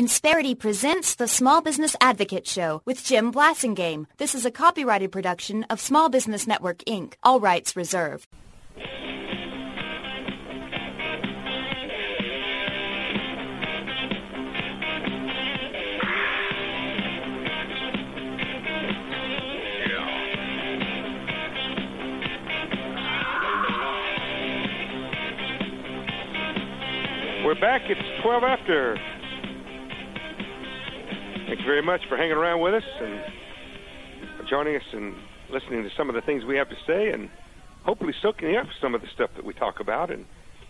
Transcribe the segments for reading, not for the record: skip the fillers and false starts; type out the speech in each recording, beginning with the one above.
Insperity presents the Small Business Advocate Show with Jim Blasingame. This is a copyrighted production of Small Business Network, Inc., all rights reserved. We're back. It's 12 after. Thank you very much for hanging around with us and for joining us and listening to some of the things we have to say and hopefully soaking up some of the stuff that we talk about. And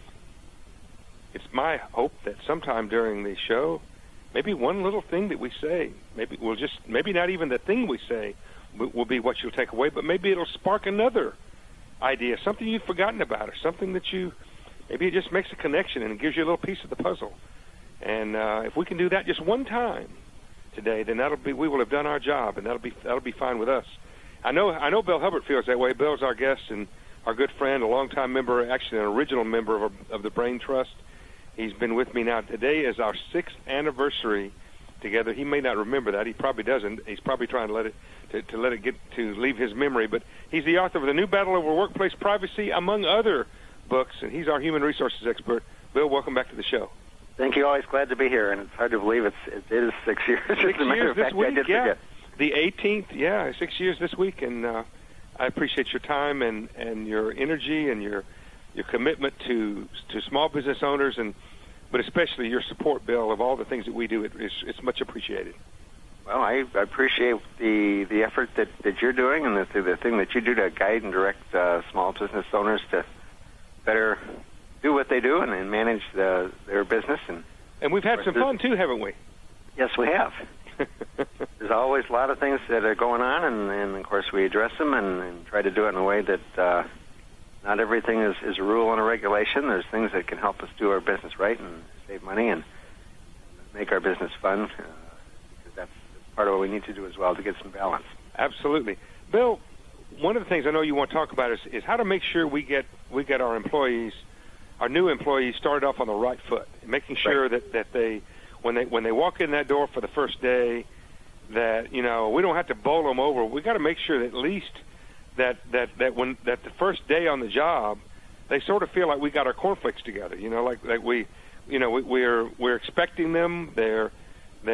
it's my hope that sometime during the show, maybe one little thing that we say, maybe not even the thing we say will be what you'll take away, but maybe it'll spark another idea, something you've forgotten about, or something that maybe it just makes a connection and it gives you a little piece of the puzzle. And if we can do that just one time today, then we will have done our job, and that'll be fine with us. I know Bill Hubbard feels that way. Bill's our guest and our good friend, a longtime member, actually an original member of the Brain Trust. He's been with me now. Today is our 6th anniversary together. He may not remember that. He probably doesn't. He's probably trying to let it leave his memory. But he's the author of The New Battle Over Workplace Privacy, among other books, and he's our human resources expert. Bill, welcome back to the show. Thank you. Always glad to be here, and it's hard to believe it is 6 years. 6 years this week, I did forget. The 18th, 6 years this week, and I appreciate your time and your energy and your commitment to small business owners, but especially your support, Bill, of all the things that we do. It's much appreciated. Well, I appreciate the effort that you're doing and the thing that you do to guide and direct small business owners to better do what they do and manage their business. And we've had some fun, too, haven't we? Yes, we have. There's always a lot of things that are going on, and of course, we address them and try to do it in a way that not everything is a rule and a regulation. There's things that can help us do our business right and save money and make our business fun, because that's part of what we need to do as well to get some balance. Absolutely. Bill, one of the things I know you want to talk about is how to make sure we get our employees, our new employees, started off on the right foot, making sure that they, when they walk in that door for the first day, that we don't have to bowl them over. We got to make sure that at least that the first day on the job, they sort of feel like we got our cornflakes together. Like we're expecting them. We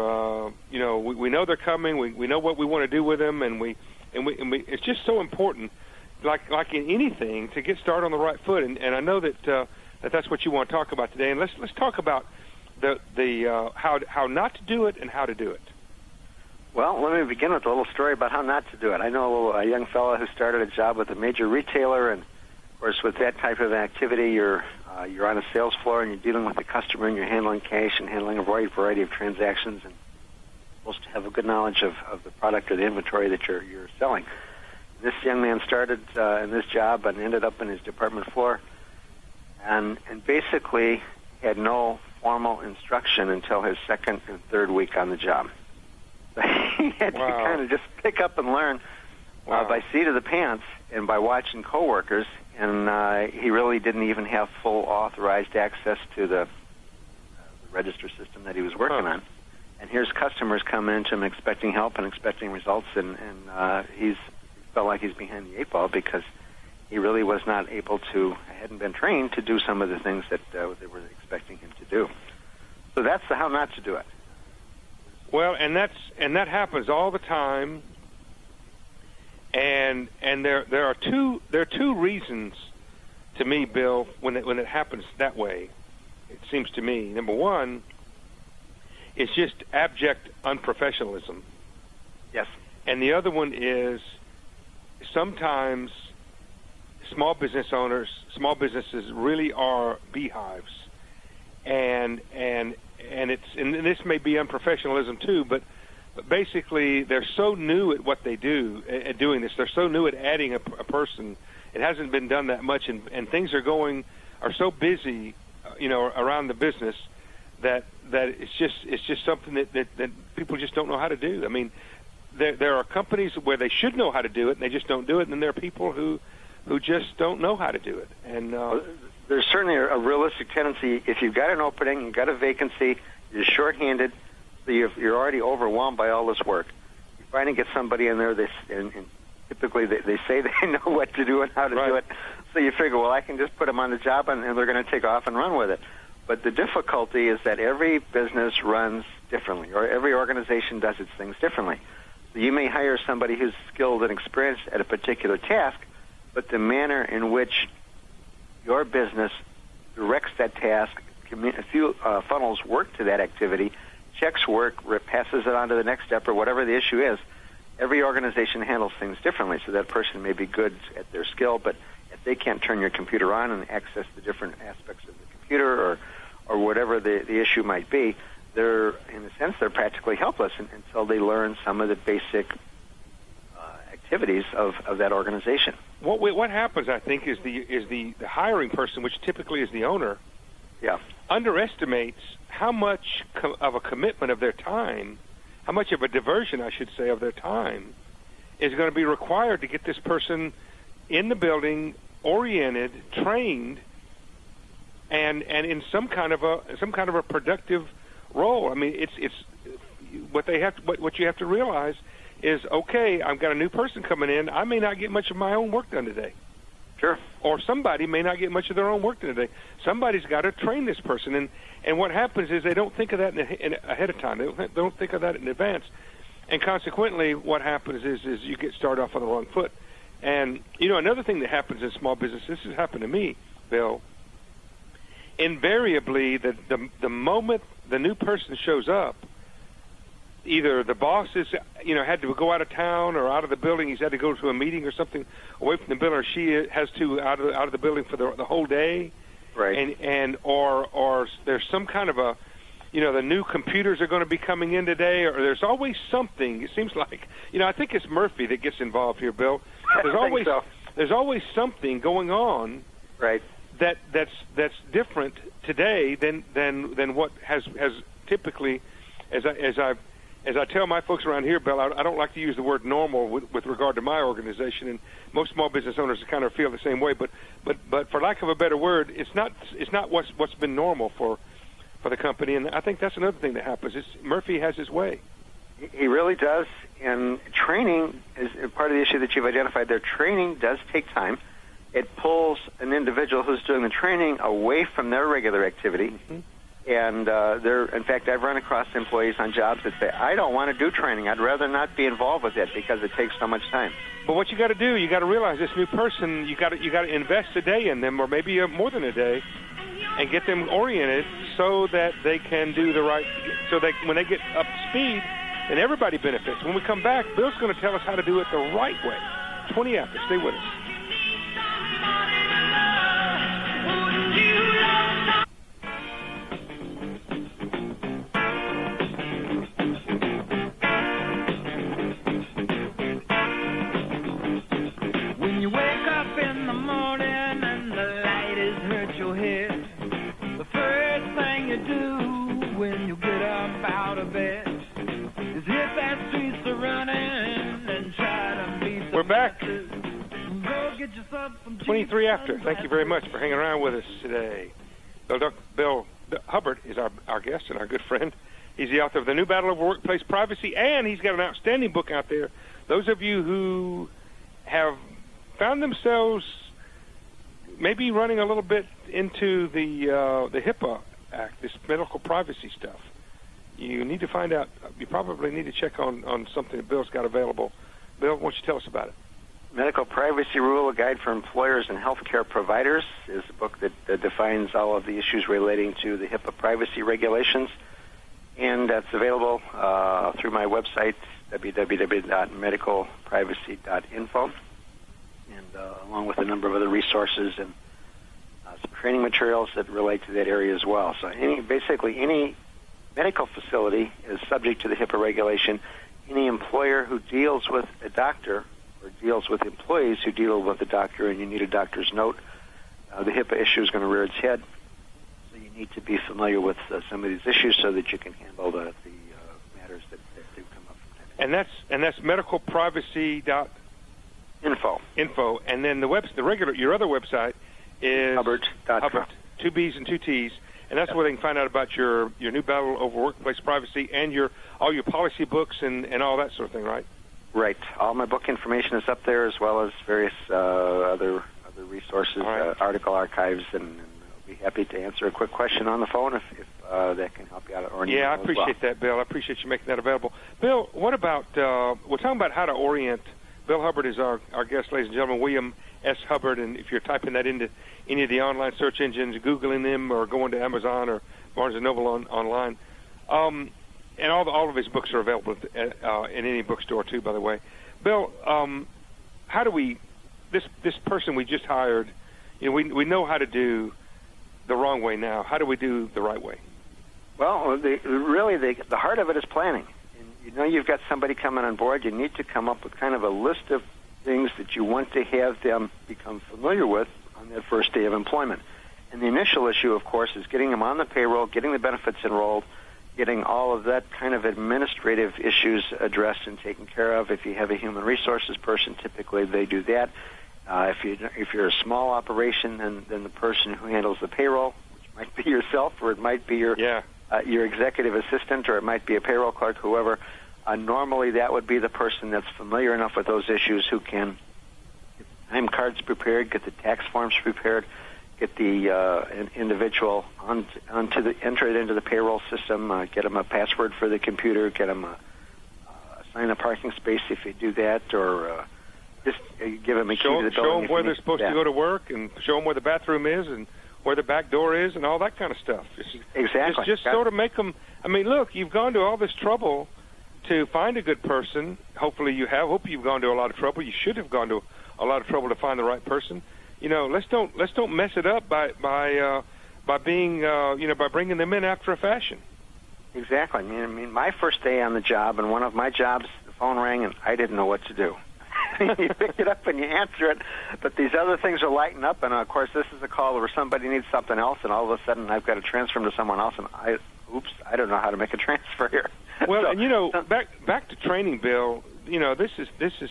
know they're coming. We know what we want to do with them, and we it's just so important, like in anything, to get started on the right foot. And I know that's what you want to talk about today. And let's talk about the how not to do it and how to do it. Well, let me begin with a little story about how not to do it. I know a young fellow who started a job with a major retailer, and of course, with that type of activity, you're on a sales floor and you're dealing with the customer and you're handling cash and handling a wide variety of transactions, and you're supposed to have a good knowledge of the product or the inventory that you're selling. This young man started in this job and ended up in his department floor, and basically had no formal instruction until his second and third week on the job. He had to kind of just pick up and learn by seat of the pants and by watching coworkers, and he really didn't even have full authorized access to the register system that he was working on. And here's customers coming into him expecting help and expecting results, and he's felt like he's behind the eight ball because he really was not able to, hadn't been trained to do some of the things that they were expecting him to do. So that's the how not to do it. Well, and that happens all the time. And there are two reasons to me, Bill, when it happens that way. It seems to me, number one, it's just abject unprofessionalism. Yes. And the other one is sometimes small businesses really are beehives, and this may be unprofessionalism too, but basically they're so new at what they do at doing this. They're so new at adding a person. It hasn't been done that much, and things are so busy, around the business that it's just something that people just don't know how to do. I mean, there are companies where they should know how to do it and they just don't do it, and then there are people who just don't know how to do it. And there's certainly a realistic tendency, if you've got an opening, you've got a vacancy, You're shorthanded, so you're already overwhelmed by all this work. You finally get somebody in there, and typically they say they know what to do and how to do it. So you figure, well, I can just put them on the job, and they're going to take off and run with it. But the difficulty is that every business runs differently, or every organization does its things differently. So you may hire somebody who's skilled and experienced at a particular task, but the manner in which your business directs that task, funnels work to that activity, checks work, passes it on to the next step, or whatever the issue is, every organization handles things differently. So that person may be good at their skill, but if they can't turn your computer on and access the different aspects of the computer or whatever the issue might be, they're, in a sense, they're practically helpless until they learn some of the basic activities of that organization. What happens, I think, is the hiring person, which typically is the owner, underestimates how much of a commitment of their time, how much of a diversion, I should say, of their time is going to be required to get this person in the building, oriented, trained, and in some kind of a productive role. I mean, it's what you have to realize is, okay, I've got a new person coming in. I may not get much of my own work done today. Sure. Or somebody may not get much of their own work done today. Somebody's got to train this person, and what happens is they don't think of that ahead of time. They don't think of that in advance, and consequently, what happens is you get started off on the wrong foot. And another thing that happens in small business, this has happened to me, Bill. Invariably, the moment the new person shows up, either the boss had to go out of town or out of the building. He's had to go to a meeting or something away from the building, or she has to out of the building for the whole day. Right. Or there's some kind of a, the new computers are going to be coming in today, or there's always something. It seems like, I think it's Murphy that gets involved here, Bill. There's always something going on. Right. That's different today than what has typically, as I tell my folks around here, Bill, I don't like to use the word normal with regard to my organization, and most small business owners kind of feel the same way. But for lack of a better word, it's not what's been normal for the company, and I think that's another thing that happens. Murphy has his way. He really does, and training is part of the issue that you've identified there. Training does take time. It pulls an individual who's doing the training away from their regular activity. Mm-hmm. And in fact, I've run across employees on jobs that say, I don't want to do training. I'd rather not be involved with it because it takes so much time. But what you got to do, you got to realize this new person, you got to invest a day in them, or maybe more than a day, and get them oriented so that they can do the right. So that when they get up to speed, then everybody benefits. When we come back, Bill's going to tell us how to do it the right way. 20 after. Stay with us. We're back. 23 after. Thank you very much for hanging around with us today. Bill Hubbard is our guest and our good friend. He's the author of The New Battle Over Workplace Privacy, and he's got an outstanding book out there. Those of you who have found themselves maybe running a little bit into the HIPAA Act, this medical privacy stuff, you need to find out. You probably need to check on something that Bill's got available. Bill, why don't you tell us about it? Medical Privacy Rule, a guide for employers and healthcare providers, is a book that defines all of the issues relating to the HIPAA privacy regulations. And that's available through my website, www.medicalprivacy.info, and along with a number of other resources and some training materials that relate to that area as well. So basically any medical facility is subject to the HIPAA regulation. Any employer who deals with a doctor or deals with employees who deal with a doctor and you need a doctor's note, the HIPAA issue is going to rear its head. So you need to be familiar with some of these issues so that you can handle the matters that do come up from time. And that's medicalprivacy.info. And then your other website is Hubbard.com. Hubbard, 2 B's and 2 T's. And that's where they can find out about your new battle over workplace privacy and all your policy books and all that sort of thing, right? Right. All my book information is up there, as well as various other resources, right. Article archives, and I'll be happy to answer a quick question on the phone if that can help you out. Or I appreciate that, Bill. I appreciate you making that available. Bill, what about, we're talking about how to orient. Bill Hubbard is our guest, ladies and gentlemen, William S. Hubbard, and if you're typing that into any of the online search engines, Googling them or going to Amazon or Barnes & Noble online, and all of his books are available in any bookstore, too, by the way. Bill, how do we, this person we just hired, we know how to do the wrong way now. How do we do the right way? Well, the heart of it is planning. And you've got somebody coming on board. You need to come up with kind of a list of things that you want to have them become familiar with on their first day of employment. And the initial issue, of course, is getting them on the payroll, getting the benefits enrolled, getting all of that kind of administrative issues addressed and taken care of. If you have a human resources person, typically they do that. If you're a small operation, then the person who handles the payroll, which might be yourself, or it might be your executive assistant, or it might be a payroll clerk, whoever. Normally, that would be the person that's familiar enough with those issues who can get the time cards prepared, get the tax forms prepared, get the individual enter it into the payroll system, get them a password for the computer, get them assign a parking space if you do that, or just give them a key to the building. Show them where they're supposed to go to work, and show them where the bathroom is, and where the back door is, and all that kind of stuff. Exactly. Just sort of make them. I mean, look, you've gone to all this trouble to find a good person. Hopefully you have. Hope you've gone to a lot of trouble. You should have gone to a lot of trouble to find the right person. Let's don't mess it up by being by bringing them in after a fashion. Exactly. I mean, my first day on the job, and one of my jobs, the phone rang, and I didn't know what to do. You pick it up and you answer it, but these other things are lighting up, and of course this is a call where somebody needs something else, and all of a sudden I've got to transfer them to someone else, and I don't know how to make a transfer here. Well, and back to training, Bill. This is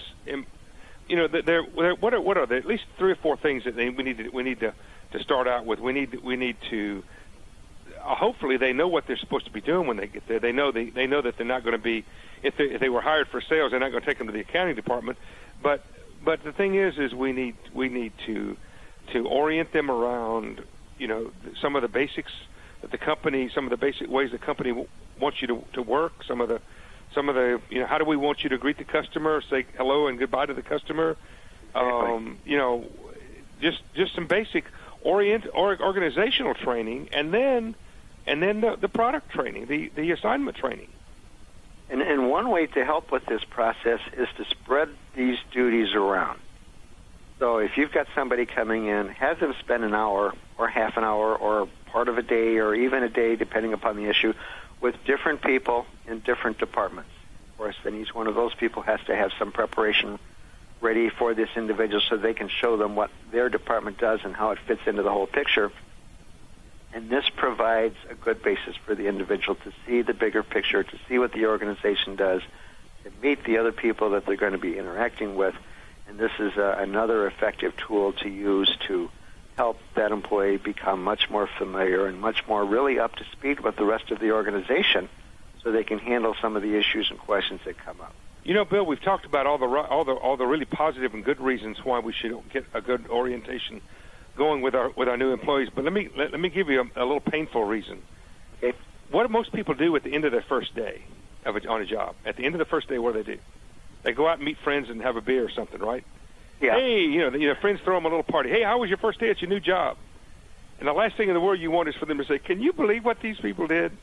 what are there? At least 3 or 4 things that we need to start out with. We need to hopefully they know what they're supposed to be doing when they get there. They know that they're not going to be, if they were hired for sales, they're not going to take them to the accounting department. But the thing is we need to orient them around some of the basics that the company, some of the basic ways the company wants you to work, some of the how do we want you to greet the customer, say hello and goodbye to the customer, just some basic organizational training, and then the product training, the assignment training. And one way to help with this process is to spread these duties around. So if you've got somebody coming in, have them spend an hour or half an hour or part of a day or even a day, depending upon the issue, with different people in different departments. Of course, then each one of those people has to have some preparation ready for this individual so they can show them what their department does and how it fits into the whole picture. And this provides a good basis for the individual to see the bigger picture, to see what the organization does, to meet the other people that they're going to be interacting with. And this is another effective tool to use to help that employee become much more familiar and much more really up to speed with the rest of the organization so they can handle some of the issues and questions that come up. Bill, we've talked about all the really positive and good reasons why we should get a good orientation going with our new employees. But let me give you a little painful reason. Okay. What do most people do at the end of their first day on a job? At the end of the first day, what do? They go out and meet friends and have a beer or something, right? Yeah. Hey, friends throw them a little party. Hey, how was your first day at your new job? And the last thing in the world you want is for them to say, "Can you believe what these people did?"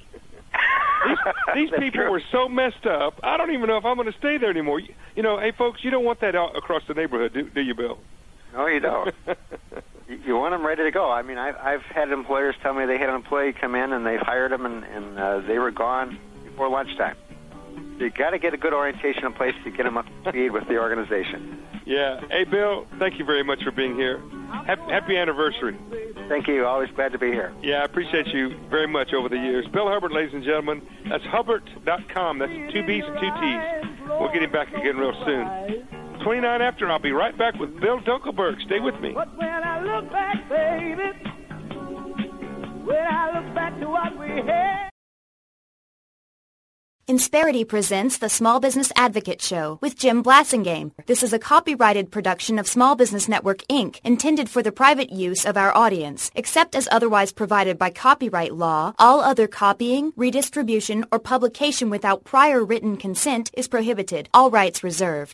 These people were so messed up. I don't even know if I'm going to stay there anymore. Hey, folks, you don't want that out across the neighborhood, do you, Bill? No, you don't. You want them ready to go. I mean, I've had employers tell me they had an employee come in and they've hired them and they were gone before lunchtime. You got to get a good orientation in place to get them up to speed with the organization. Yeah. Hey, Bill, thank you very much for being here. Happy anniversary. Thank you. Always glad to be here. Yeah, I appreciate you very much over the years. Bill Hubbard, ladies and gentlemen. That's Hubbard.com. That's 2 B's and 2 T's. We'll get him back again real soon. 29 after, I'll be right back with Bill Dunkelberg. Stay with me. But when I look back, baby, when I look back to what we had. Insperity presents the Small Business Advocate Show with Jim Blasingame. This is a copyrighted production of Small Business Network, Inc., intended for the private use of our audience. Except as otherwise provided by copyright law, all other copying, redistribution, or publication without prior written consent is prohibited. All rights reserved.